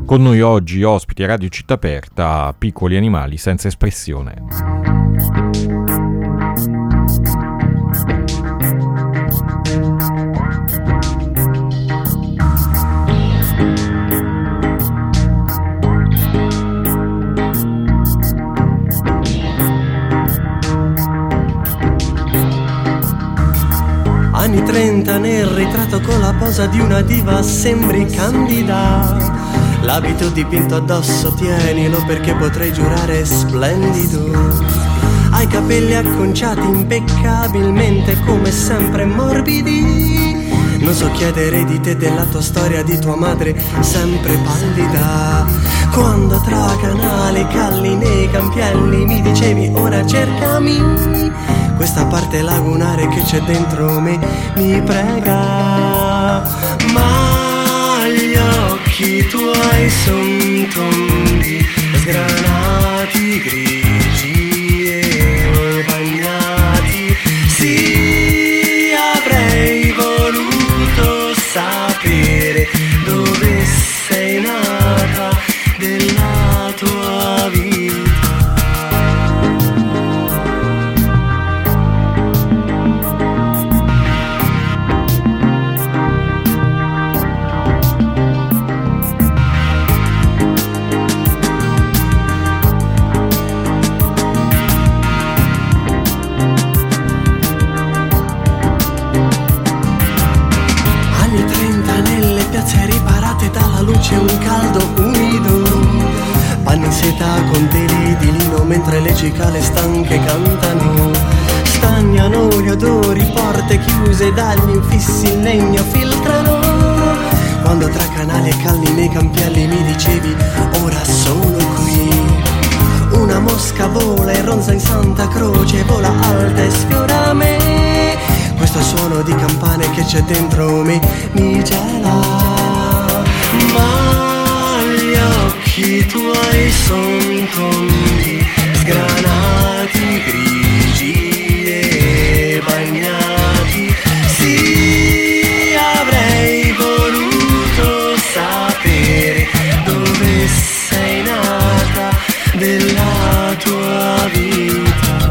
Con noi oggi ospiti a Radio Città Aperta, piccoli animali senza espressione. Anni 30 nel ritratto con la posa di una diva sembri candida. L'abito dipinto addosso tienilo perché potrei giurare splendido. Hai capelli acconciati impeccabilmente come sempre morbidi. Non so chiedere di te della tua storia, di tua madre sempre pallida. Quando tra canali calli nei campielli mi dicevi ora cercami, questa parte lagunare che c'è dentro me mi prega. Ma gli occhi tuoi son tondi, sgranati, grigi e bagnati. Sì, avrei voluto sapere dove sei nata della tua vita. C'è un caldo umido, panni in seta con teli di lino mentre le cicale stanche cantano. Stagnano gli odori, porte chiuse dagli infissi in legno filtrano. Quando tra canali e calli nei campielli mi dicevi ora sono qui. Una mosca vola e ronza in Santa Croce, vola alta e sfiora me. Questo suono di campane che c'è dentro me mi gela. Ma gli occhi tuoi son tondi, sgranati, grigi e bagnati. Sì, avrei voluto sapere dove sei nata della tua vita.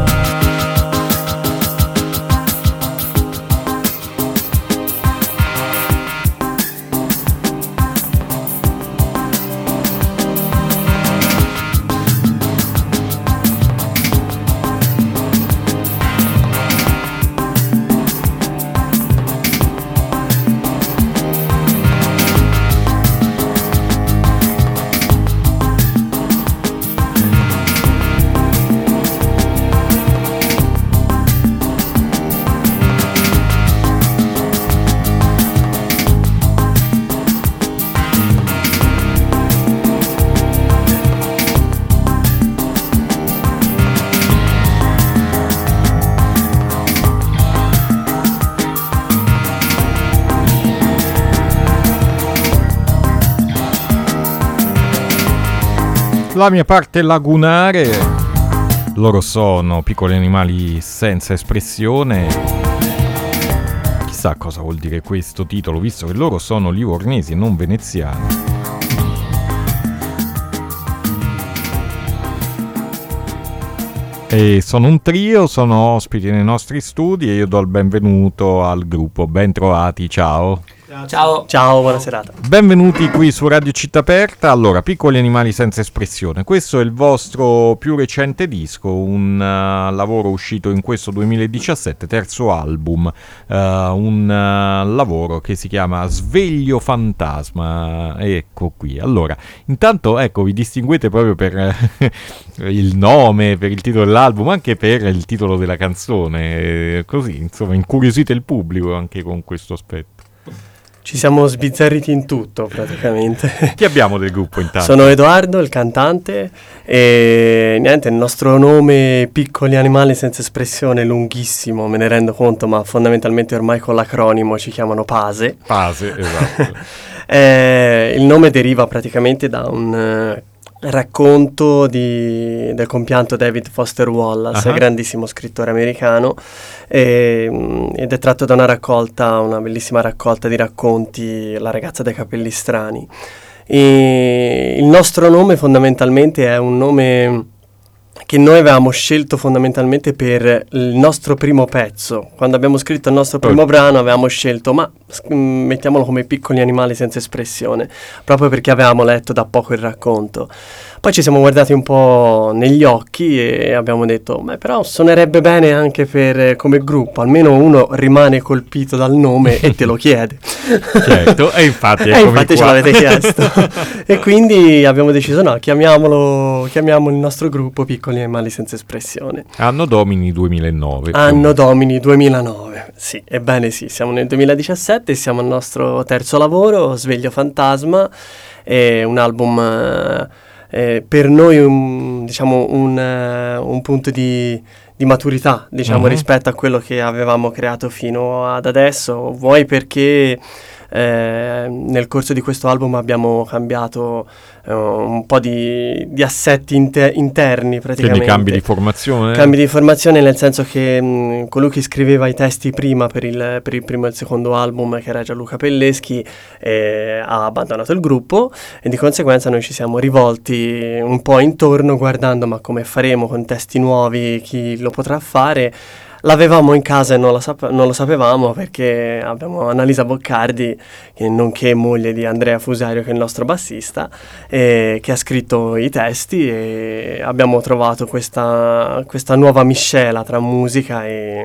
La mia parte lagunare, loro sono piccoli animali senza espressione. Chissà cosa vuol dire questo titolo, visto che loro sono livornesi e non veneziani. E sono un trio, sono ospiti nei nostri studi e io do il benvenuto al gruppo. Ben trovati, ciao. Ciao. Ciao, buona serata. Benvenuti qui su Radio Città Aperta. Allora, piccoli animali senza espressione. Questo è il vostro più recente disco, un lavoro uscito in questo 2017, terzo album, un lavoro che si chiama Sveglio Fantasma. Ecco qui. Allora, intanto, ecco, vi distinguete proprio per il nome, per il titolo dell'album, anche per il titolo della canzone. Così, insomma, incuriosite il pubblico anche con questo aspetto. Ci siamo sbizzarriti in tutto praticamente. Chi abbiamo del gruppo intanto? Sono Edoardo, il cantante, e niente, il nostro nome Piccoli Animali Senza Espressione è lunghissimo, me ne rendo conto, ma fondamentalmente ormai con l'acronimo ci chiamano PASE. PASE, esatto. Il nome deriva praticamente da un racconto del compianto David Foster Wallace, grandissimo scrittore americano, ed è tratto da una bellissima raccolta di racconti, La ragazza dai capelli strani. E il nostro nome fondamentalmente è un nome che noi avevamo scelto fondamentalmente per il nostro primo pezzo. Quando abbiamo scritto il nostro primo brano avevamo scelto mettiamolo come Piccoli animali senza espressione, proprio perché avevamo letto da poco il racconto. Poi ci siamo guardati un po' negli occhi e abbiamo detto però suonerebbe bene anche come gruppo, almeno uno rimane colpito dal nome e te lo chiede. Certo, e infatti infatti ce l'avete chiesto. E quindi abbiamo deciso chiamiamo il nostro gruppo Piccoli animali senza espressione. Anno Domini 2009. Anno Domini 2009, sì, ebbene sì, siamo nel 2017, siamo al nostro terzo lavoro, Sveglio Fantasma, è un album per noi un punto di maturità, rispetto a quello che avevamo creato fino ad adesso, vuoi perché nel corso di questo album abbiamo cambiato un po' di assetti interni praticamente. Quindi cambi di formazione? Cambi di formazione nel senso che colui che scriveva i testi prima per il primo e il secondo album, che era Gianluca Pelleschi, ha abbandonato il gruppo e di conseguenza noi ci siamo rivolti un po' intorno guardando ma come faremo con testi nuovi, chi lo potrà fare. L'avevamo in casa e non lo sapevamo perché abbiamo Annalisa Boccardi, nonché moglie di Andrea Fusario, che è il nostro bassista, che ha scritto i testi, e abbiamo trovato questa nuova miscela tra musica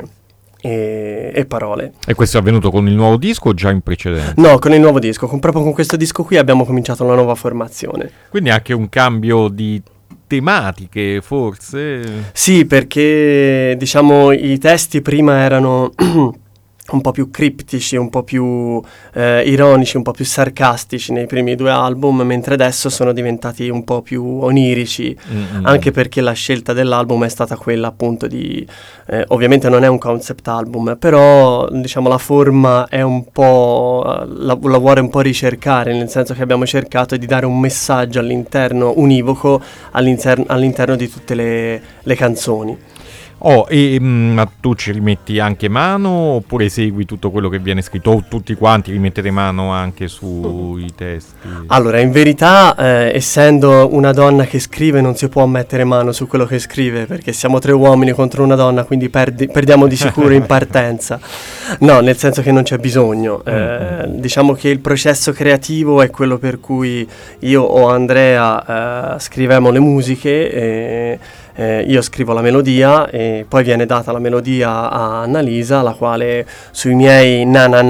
e parole. E questo è avvenuto con il nuovo disco o già in precedenza? No, con il nuovo disco, proprio con questo disco qui abbiamo cominciato una nuova formazione. Quindi anche un cambio di tematiche, forse? Sì, perché i testi prima erano un po' più criptici, un po' più ironici, un po' più sarcastici nei primi due album, mentre adesso sono diventati un po' più onirici, anche perché la scelta dell'album è stata quella appunto di ovviamente non è un concept album, però la forma è un po' la vuole un po' ricercare, nel senso che abbiamo cercato di dare un messaggio all'interno univoco all'interno di tutte le canzoni. Ma tu ci rimetti anche mano oppure segui tutto quello che viene scritto, o tutti quanti rimettete mano anche sui testi? Allora, in verità, essendo una donna che scrive, non si può mettere mano su quello che scrive, perché siamo 3 uomini contro una donna, quindi perdiamo di sicuro in partenza. No, nel senso che non c'è bisogno. Diciamo che il processo creativo è quello per cui io o Andrea scriviamo le musiche, io scrivo la melodia e poi viene data la melodia a Annalisa, la quale sui miei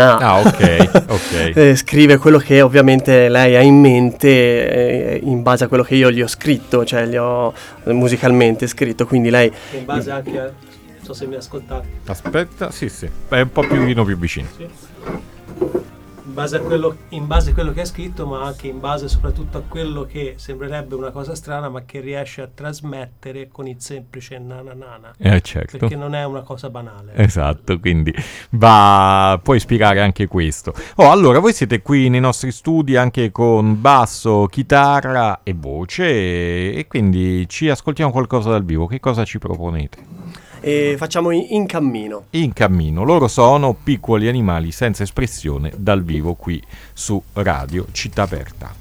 ok. Scrive quello che ovviamente lei ha in mente in base a quello che io gli ho scritto, cioè gli ho musicalmente scritto, quindi lei in base anche a, non so se mi ascoltate. Aspetta, sì, è un po' più vicino. Sì. In base a quello che hai scritto, ma anche in base soprattutto a quello che sembrerebbe una cosa strana, ma che riesce a trasmettere con il semplice nananana. Certo. Perché non è una cosa banale. Esatto, quindi puoi spiegare anche questo. Allora, voi siete qui nei nostri studi anche con basso, chitarra e voce, e quindi ci ascoltiamo qualcosa dal vivo. Che cosa ci proponete? E facciamo In Cammino. In Cammino, loro sono Piccoli animali senza espressione dal vivo qui su Radio Città Aperta.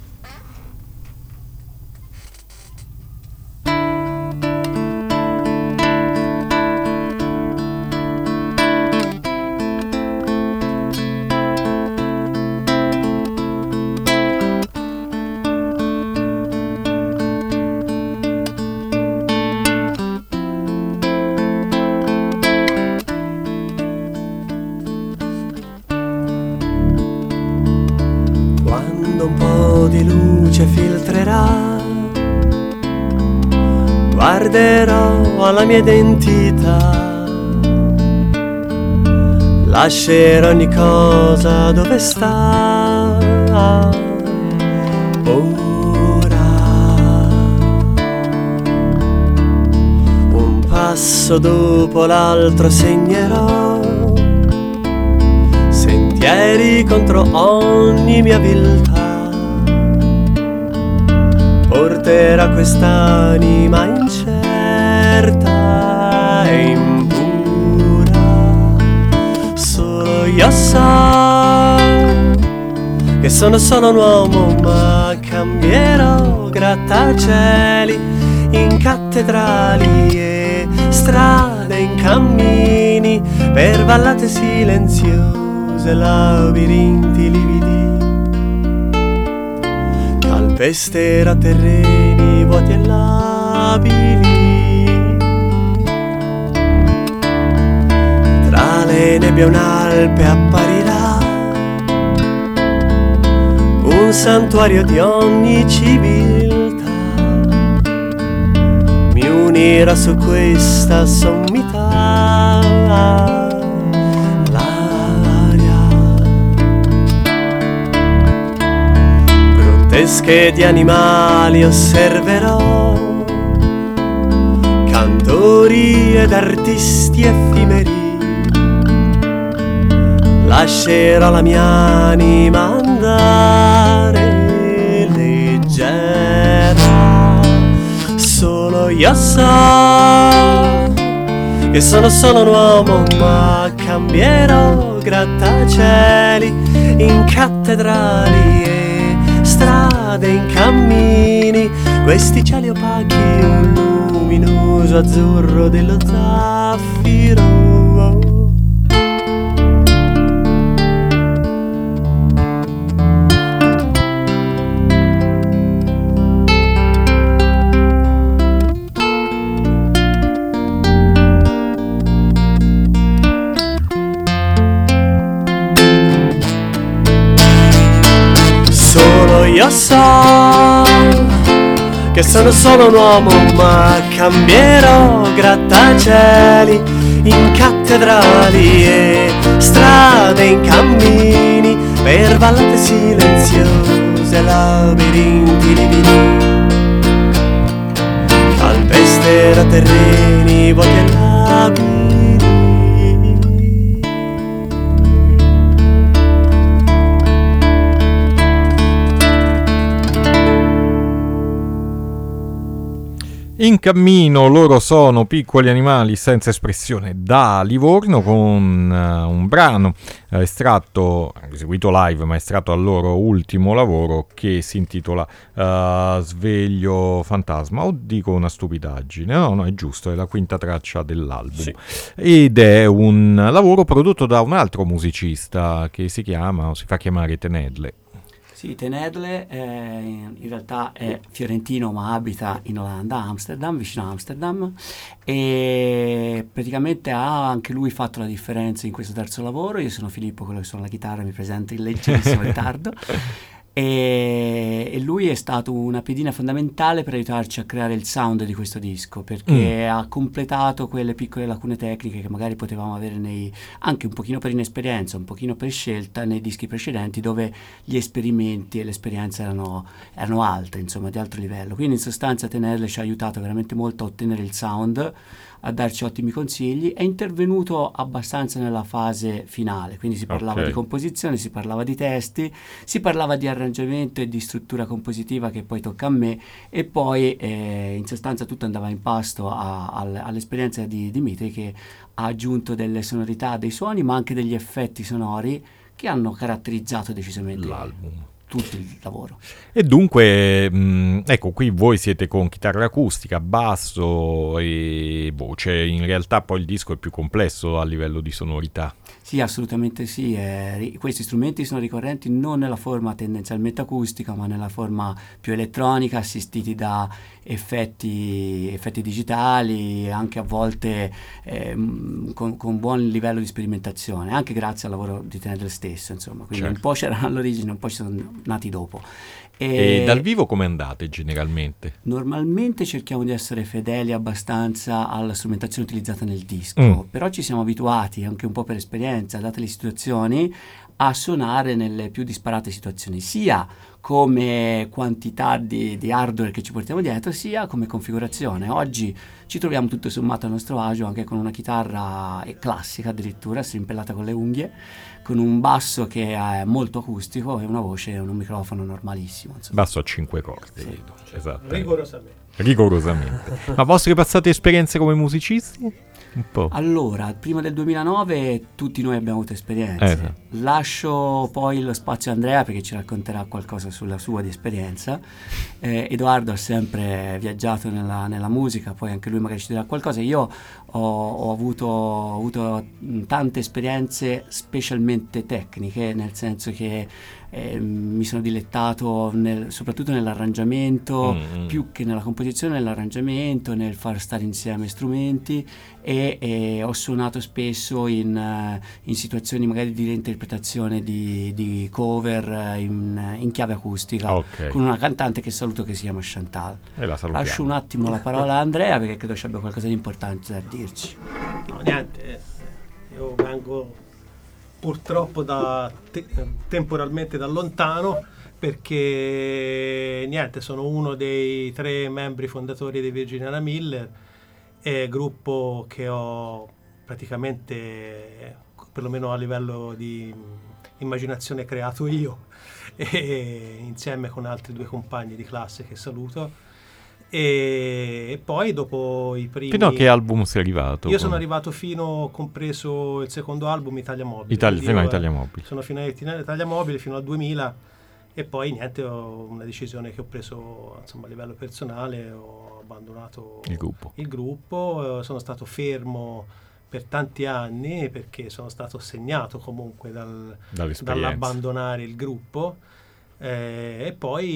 Guarderò alla mia identità, lascerò ogni cosa dove sta. Ora un passo dopo l'altro segnerò sentieri contro ogni mia viltà. Porterà quest'anima incerta e impura. Solo io so che sono solo un uomo, ma cammino grattacieli, in cattedrali e strade, in cammini, per vallate silenziose, labirinti lividi, calpestera terreni vuoti e labili. Tra le nebbie un'alpe apparirà, un santuario di ogni civiltà, mi unirà su questa sommità l'aria. Grottesche di animali osserverò, cantori ed artisti effimeri, lascerò la mia anima andare leggera. Solo io so che sono solo un uomo, ma cambierò grattacieli in cattedrali e strade, in cammini, questi cieli opachi, un luminoso azzurro dello zaffiro. Io so che sono solo un uomo, ma cambierò grattacieli in cattedrali e strade, in cammini, per vallate silenziose, labirinti lividi, calpestera terreni vuoti e labili. In cammino loro sono Piccoli Animali senza espressione da Livorno, con un brano estratto, eseguito live, ma estratto dal loro ultimo lavoro che si intitola Sveglio Fantasma. O dico una stupidaggine? No, è giusto, è la quinta traccia dell'album. Sì. Ed è un lavoro prodotto da un altro musicista che si fa chiamare Tenedle. Sì, Tenedle in realtà è fiorentino ma abita in Olanda, Amsterdam, vicino a Amsterdam, e praticamente ha anche lui fatto la differenza in questo terzo lavoro. Io sono Filippo, quello che suona la chitarra, mi presento in leggerissimo ritardo. E lui è stato una pedina fondamentale per aiutarci a creare il sound di questo disco, perché ha completato quelle piccole lacune tecniche che magari potevamo avere anche un pochino per inesperienza, un pochino per scelta nei dischi precedenti, dove gli esperimenti e le esperienze erano altre, insomma, di altro livello. Quindi in sostanza Tenedle ci ha aiutato veramente molto a ottenere il sound, a darci ottimi consigli. È intervenuto abbastanza nella fase finale, quindi si parlava di composizione, si parlava di testi, si parlava di arrangiamento e di struttura compositiva, che poi tocca a me, e poi in sostanza tutto andava in pasto all'esperienza di Dimitri, che ha aggiunto delle sonorità, dei suoni, ma anche degli effetti sonori che hanno caratterizzato decisamente l'album, tutto il lavoro. E dunque, ecco, qui voi siete con chitarra acustica, basso e voce. In realtà poi il disco è più complesso a livello di sonorità. Sì, assolutamente sì. Questi strumenti sono ricorrenti non nella forma tendenzialmente acustica, ma nella forma più elettronica, assistiti da effetti digitali, anche a volte con buon livello di sperimentazione, anche grazie al lavoro di Tenedle stesso, insomma. Quindi un po' c'erano all'origine, un po' ci sono nati dopo. E dal vivo come andate generalmente? Normalmente cerchiamo di essere fedeli abbastanza alla strumentazione utilizzata nel disco, però ci siamo abituati, anche un po' per esperienza, date le situazioni, a suonare nelle più disparate situazioni, sia come quantità di hardware che ci portiamo dietro, sia come configurazione. Oggi ci troviamo tutto sommato a nostro agio, anche con una chitarra classica addirittura, strimpellata con le unghie, con un basso che è molto acustico e una voce e un microfono normalissimo, insomma. Basso a 5 corde, sì. Esatto. Rigorosamente. Ma vostre passate esperienze come musicisti? Un po'. Allora, prima del 2009 tutti noi abbiamo avuto esperienze. Lascio poi lo spazio a Andrea, perché ci racconterà qualcosa sulla sua di esperienza. Edoardo ha sempre viaggiato nella musica, poi anche lui magari ci dirà qualcosa. Io ho avuto tante esperienze specialmente tecniche, nel senso che mi sono dilettato soprattutto nell'arrangiamento, più che nella composizione, nell'arrangiamento, nel far stare insieme strumenti, e ho suonato spesso in situazioni magari di reinterpretazione di cover in chiave acustica, con una cantante che saluto, che si chiama Chantal. E la salutiamo. Lascio un attimo la parola a Andrea, perché credo ci abbia qualcosa di importante da dirci. No, niente, io vengo purtroppo temporalmente da lontano, perché niente, sono uno dei 3 membri fondatori di Virginia Miller, gruppo che ho praticamente, perlomeno a livello di immaginazione, creato io, e insieme con altri 2 compagni di classe che saluto. E poi dopo i primi... Fino a che album sei arrivato? Io sono arrivato fino, compreso il secondo album, Italia Mobile. Fino a Italia Mobile. Sono fino a Italia Mobile fino al 2000, e poi niente, ho una decisione che ho preso, insomma, a livello personale. Ho abbandonato il gruppo, sono stato fermo per tanti anni perché sono stato segnato comunque dall'abbandonare il gruppo. E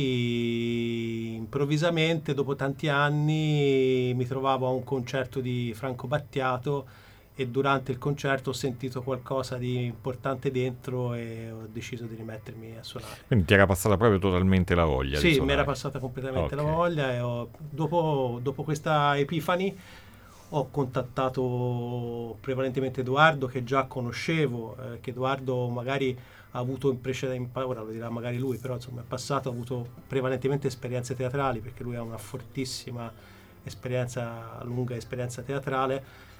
poi improvvisamente, dopo tanti anni, mi trovavo a un concerto di Franco Battiato, e durante il concerto ho sentito qualcosa di importante dentro e ho deciso di rimettermi a suonare. Quindi ti era passata proprio totalmente la voglia? Sì, di mi era passata completamente la voglia, e dopo questa epifani ho contattato prevalentemente Edoardo, che già conoscevo, che Edoardo magari ha avuto in precedenza, ora lo dirà magari lui, però insomma in passato ha avuto prevalentemente esperienze teatrali, perché lui ha una fortissima esperienza, lunga esperienza teatrale,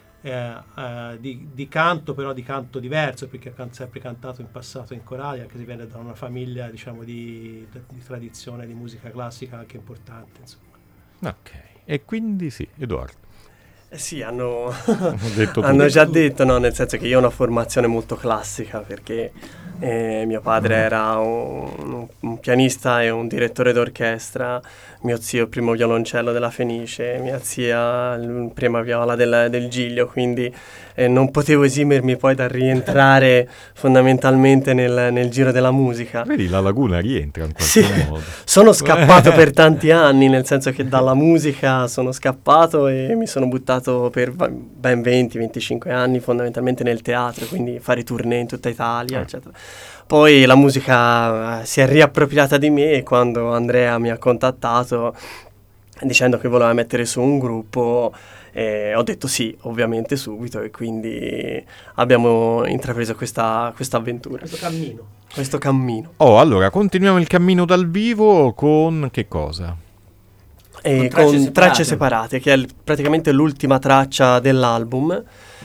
di canto, però di canto diverso, perché ha sempre cantato in passato in corali, anche se viene da una famiglia, diciamo, di tradizione di musica classica anche importante, insomma. Ok, e quindi sì, Edoardo. Sì, hanno hanno già detto, no, nel senso che io ho una formazione molto classica, perché mio padre era un pianista e un direttore d'orchestra, mio zio il primo violoncello della Fenice, mia zia il prima viola del Giglio, quindi non potevo esimermi poi da rientrare fondamentalmente nel giro della musica. Vedi, la Laguna rientra in qualche modo. Sono scappato per tanti anni, nel senso che dalla musica sono scappato e mi sono buttato per ben 20-25 anni fondamentalmente nel teatro, quindi fare tournée in tutta Italia, eccetera. Poi la musica si è riappropriata di me, e quando Andrea mi ha contattato dicendo che voleva mettere su un gruppo, ho detto sì, ovviamente, subito, e quindi abbiamo intrapreso questa avventura. Questo cammino. Allora, continuiamo il cammino dal vivo con che cosa? Con Tracce Separate, che è praticamente l'ultima traccia dell'album.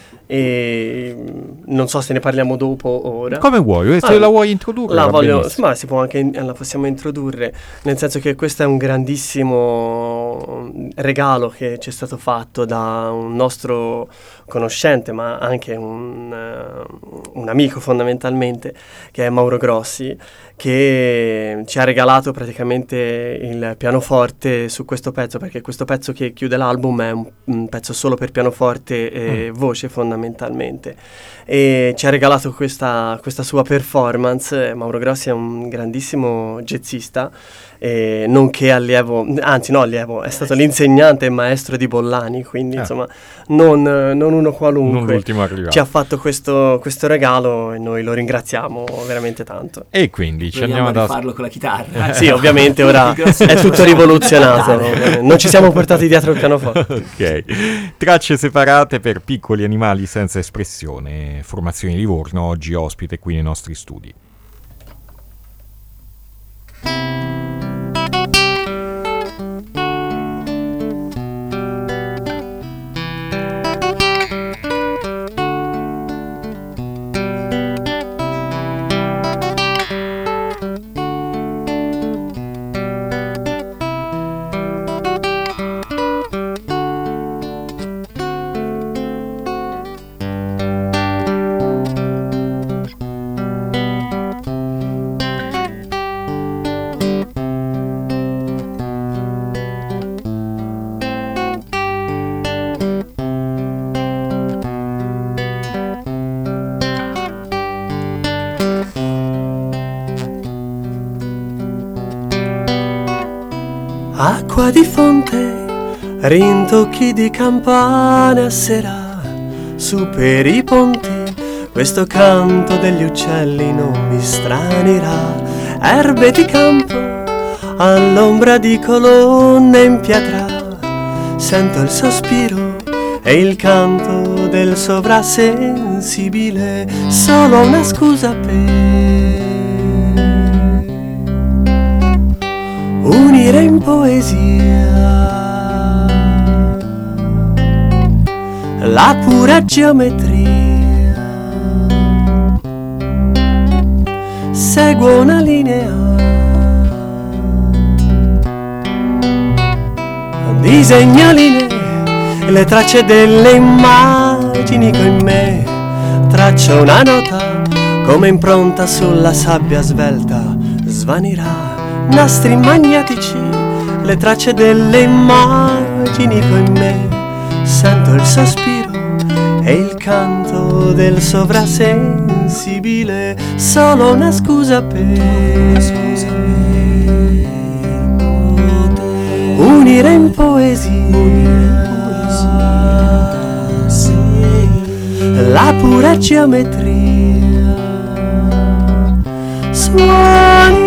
E non so se ne parliamo dopo o ora. Come vuoi, se la vuoi introdurre. Ma si può anche, la possiamo introdurre, nel senso che questo è un grandissimo regalo che ci è stato fatto da un nostro conoscente, ma anche un amico fondamentalmente, che è Mauro Grossi, che ci ha regalato praticamente il pianoforte su questo pezzo, perché questo pezzo che chiude l'album è un pezzo solo per pianoforte e voce fondamentalmente, e ci ha regalato questa sua performance. Mauro Grossi è un grandissimo jazzista, nonché allievo, è stato l'insegnante e maestro di Bollani, quindi insomma non uno qualunque, non l'ultimo arrivato. Ci ha fatto questo regalo e noi lo ringraziamo veramente tanto. E quindi ci andiamo a farlo con la chitarra. Sì, ovviamente ora è tutto rivoluzionato, non ci siamo portati dietro il pianoforte. Ok, Tracce Separate per piccoli animali senza espressione, formazione di Livorno, oggi ospite qui nei nostri studi. acqua di fonte, rintocchi di campane a sera, su per i ponti, questo canto degli uccelli non mi stranirà. Erbe di campo, all'ombra di colonne in pietra, sento il sospiro e il canto del sovrasensibile, solo una scusa per unire in poesia la pura geometria. Seguo una linea, disegno linee, le tracce delle immagini con me, traccio una nota come impronta sulla sabbia svelta, svanirà. Nastri magnetici, le tracce delle immagini con me, sento il sospiro e il canto del sovrasensibile, solo una scusa per unire in poesia la pura geometria. Suoni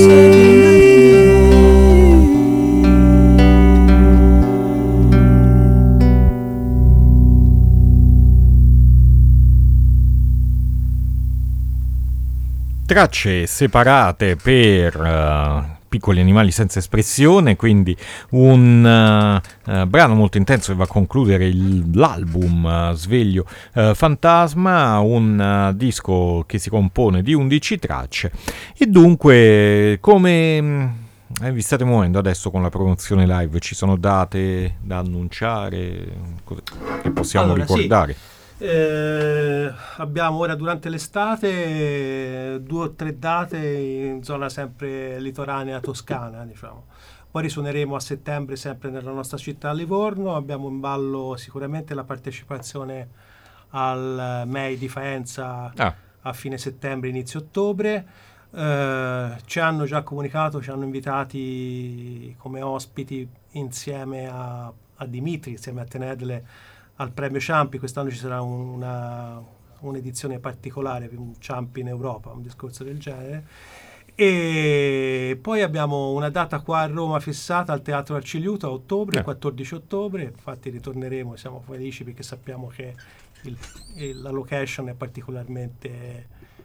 tracce separate per piccoli animali senza espressione, quindi un brano molto intenso che va a concludere l'album Sveglio Fantasma, un disco che si compone di 11 tracce e dunque come vi state muovendo adesso con la promozione live? Ci sono date da annunciare che possiamo ricordare? Sì. Abbiamo ora durante l'estate 2 o 3 date in zona sempre litoranea toscana, diciamo. Poi risuoneremo a settembre sempre nella nostra città a Livorno. Abbiamo in ballo sicuramente la partecipazione al MEI di Faenza a fine settembre, inizio ottobre. Ci hanno già comunicato, ci hanno invitati come ospiti insieme a Dimitri, insieme a Tenedle, al premio Ciampi. Quest'anno ci sarà un'edizione particolare, un Ciampi in Europa, un discorso del genere. E poi abbiamo una data qua a Roma fissata al Teatro Arciliuto a ottobre, il 14 ottobre. Infatti ritorneremo, siamo felici perché sappiamo che la location è particolarmente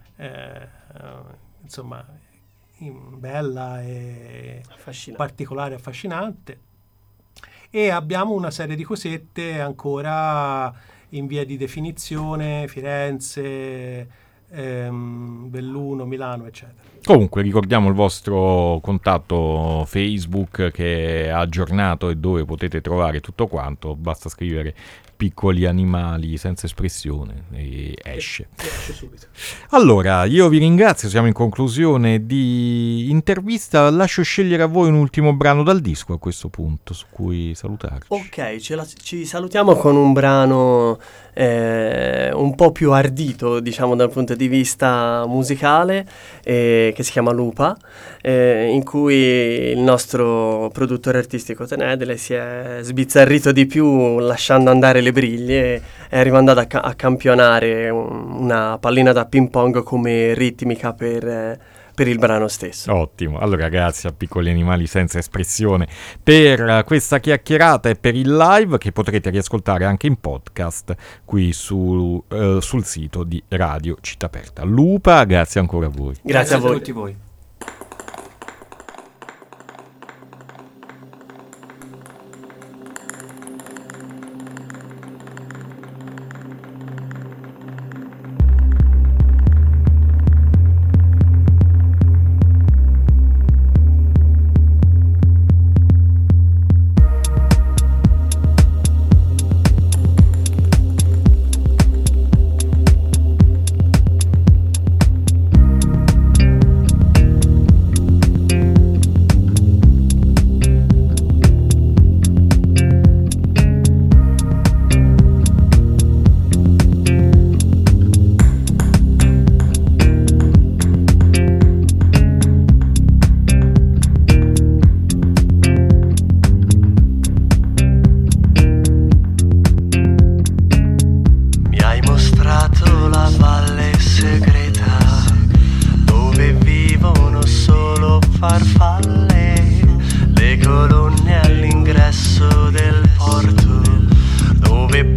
insomma bella e particolare, affascinante. E abbiamo una serie di cosette ancora in via di definizione, Firenze, Belluno, Milano, eccetera. Comunque ricordiamo il vostro contatto Facebook che è aggiornato e dove potete trovare tutto quanto, basta scrivere piccoli animali senza espressione e esce subito. Allora, io vi ringrazio, siamo in conclusione di intervista, lascio scegliere a voi un ultimo brano dal disco a questo punto su cui salutarci. Ok, ci salutiamo con un brano un po' più ardito, diciamo, dal punto di vista musicale, che si chiama Lupa, in cui il nostro produttore artistico Tenedele si è sbizzarrito di più lasciando andare le briglie, è arrivando a campionare una pallina da ping pong come ritmica per il brano stesso. Ottimo, allora grazie a Piccoli Animali Senza Espressione per questa chiacchierata e per il live che potrete riascoltare anche in podcast qui sul sito di Radio Città Aperta. Lupa, grazie ancora a voi. Grazie a voi. tutti voi.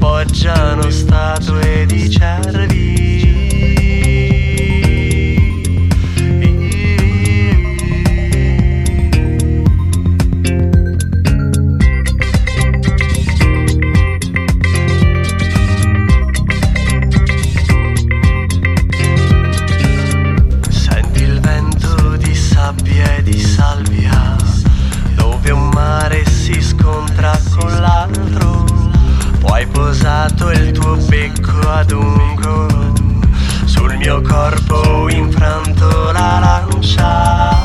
poggiano statue di cervi. Senti il vento di sabbia e di salvia, dove un mare si scontra con l'altro. Poi hai posato il tuo becco adunco sul mio corpo, infranto la lancia.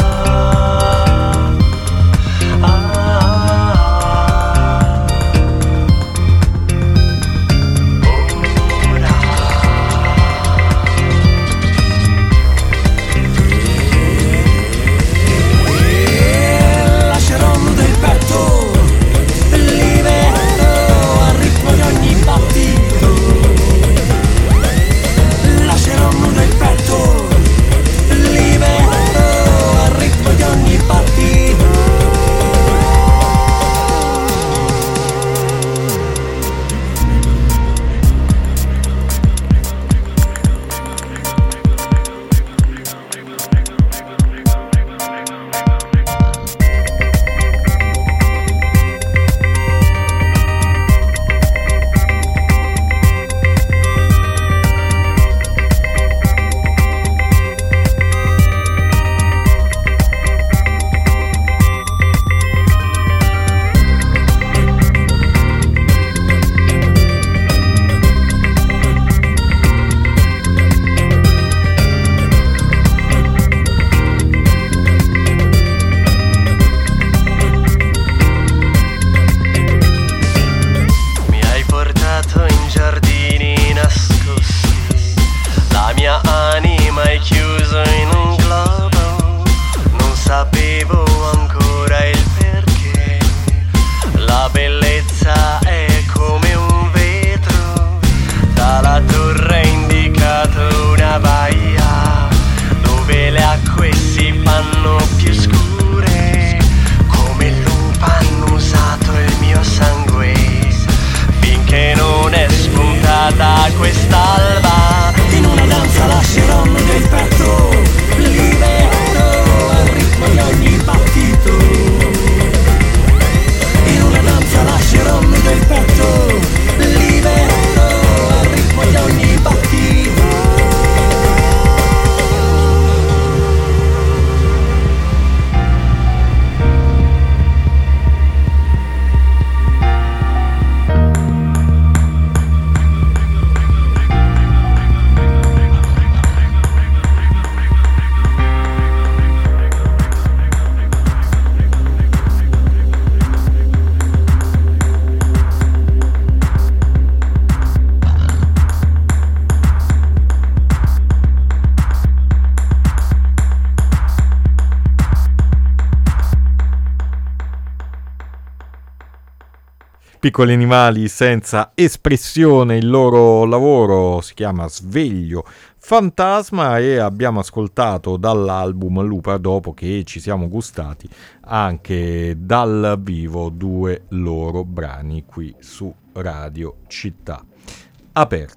Quest'alba in una danza lascerò nel petto, libero al ritmo di ogni battito. In una danza lascerò nel petto, libero al ritmo di ogni battito. Piccoli animali senza espressione, il loro lavoro si chiama Sveglio Fantasma e abbiamo ascoltato dall'album Lupa, dopo che ci siamo gustati anche dal vivo 2 loro brani qui su Radio Città Aperta.